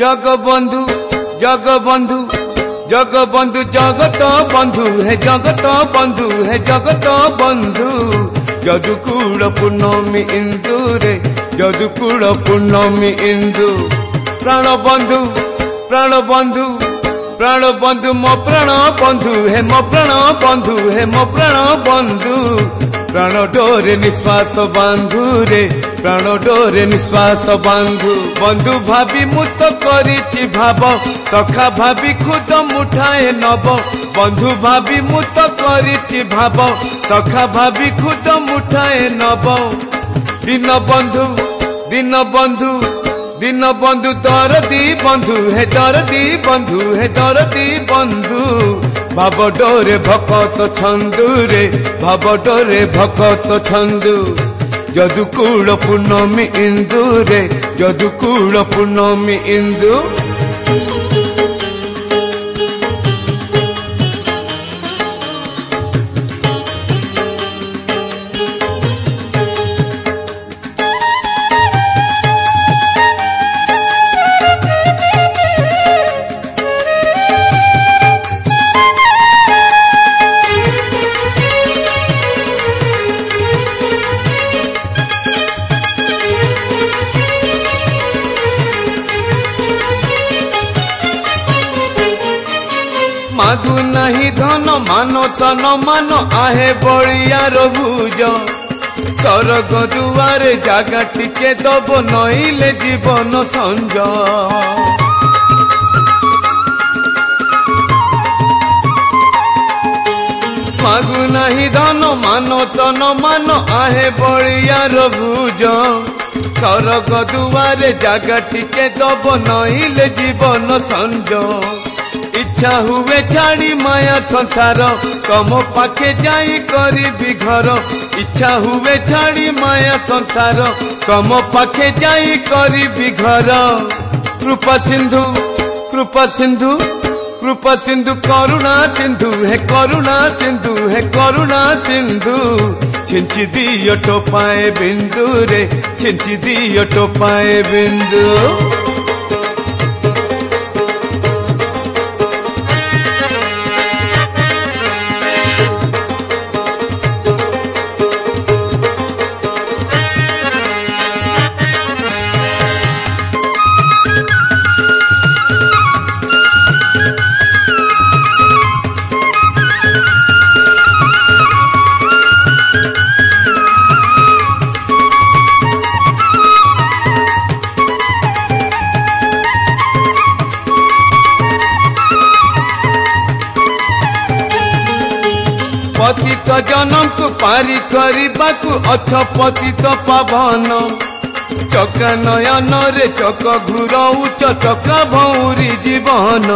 जगबंधु जगबंधु जगबंधु जगत बंधु है जगत बंधु है जगत बंधु जदुकूल पूर्णमी इंदु रे जदुकूल पूर्णमी इंदु प्राण बंधु प्राण बंधु प्राण बंधु मो प्राण बंधु है मो प्राण बंधु है मो प्राण बंधु प्राण डोरे निश्वास बांधु रे प्राण डोरे निश्वास बांधु बंधु भाभी मुत करिछि भाव सखा भाभी खुद मुठाए नब बंधु भाभी मुत करिछि भाव सखा भाभी खुद मुठाए नब दिन बंधु दिन बंधु दिन बंधु दरदी बंधु है दरदी बंधु है दरदी बंधु भाव डोरे भकत छंदु रे भाव डोरे भकत छंदु जदुकूल पूर्णमी इंदु रे जदुकूल पूर्णमी इंदु माधु नहीं धन मान सन मान आहे बलियार भुज सरग दुआरे जागा टिके दब नईले जीवन संज मागु नहीं धन मान सन मान आहे बलियार भुज सरग दुआरे जागा टिके दब नईले जीवन संज इच्छा हुए छाड़ी माया संसार तम पाखे जाई करी घर इच्छा हुए छाड़ी माया संसार तम पाखे जाई करी घर कृपा सिंधु कृपा सिंधु कृपा सिंधु करुणा सिंधु है करुणा सिंधु है करुणा सिंधु छिंची दियो टोपाए बिंदु रे छिंची दियो टोपाए बिंदु पतित जनम को पारी करबाकू अछ पतित पावन चका नयन रे चक घुरौच चका भौरी जीवन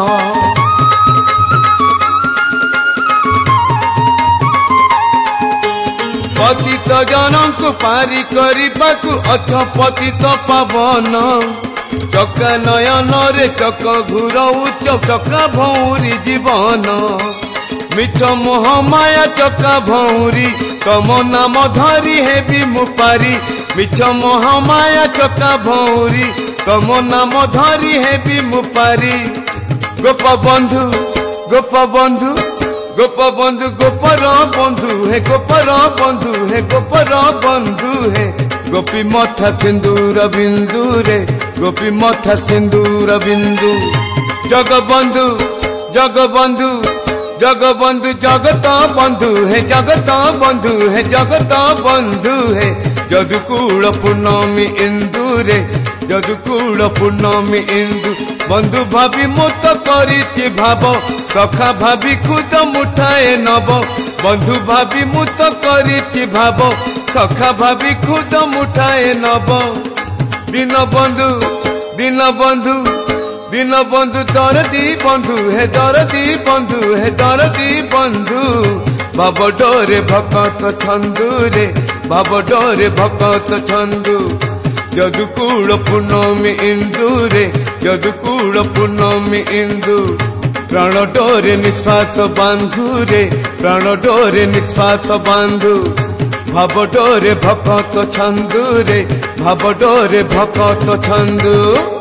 पतित जनम को पारी करबाकू अछ पतित पावन चका नयन रे चक घुरौच चका भौरी जीवन मिछ मोह माया चका भौरी तम नाम धरी हेबी मुपारी मिछ मोह माया चका भौरी तम नाम धरी हेबी मुपारी गोप बंधु गोप बंधु गोप बंधु गोपर बंधु है गोपर बंधु है गोपर बंधु है गोपी मथा सिंदूर बिंदु रे गोपी मथा सिंदूर बिंदु जगबंधु जगबंधु जगबंधु जगत बंधु है जगत बंधु है जगत बंधु है जदुकूल पूर्णमी इंदु रे जदुकूल पूर्णमी इंदु बंधु भाभी मुत करिछि भाव सखा भाभी खुद मुठाए नब बंधु भाभी मुत करिछि भाव सखा भाभी खुद मुठाए नब दिन बंधु दिन बंधु दिन बंधु दरदी बंधु है दरदी बंधु है दरदी बंधु भाव डोरे भकत छंदु रे भाव डोरे भकत छंदु जदुकूल पूर्णमी इंदु रे जदुकूल पूर्णमी इंदु प्राण डोरे निश्वास बांधु रे प्राण डोरे निश्वास बांधु भाव डोरे भकत छंदु रे भाव डोरे भकत छंदु।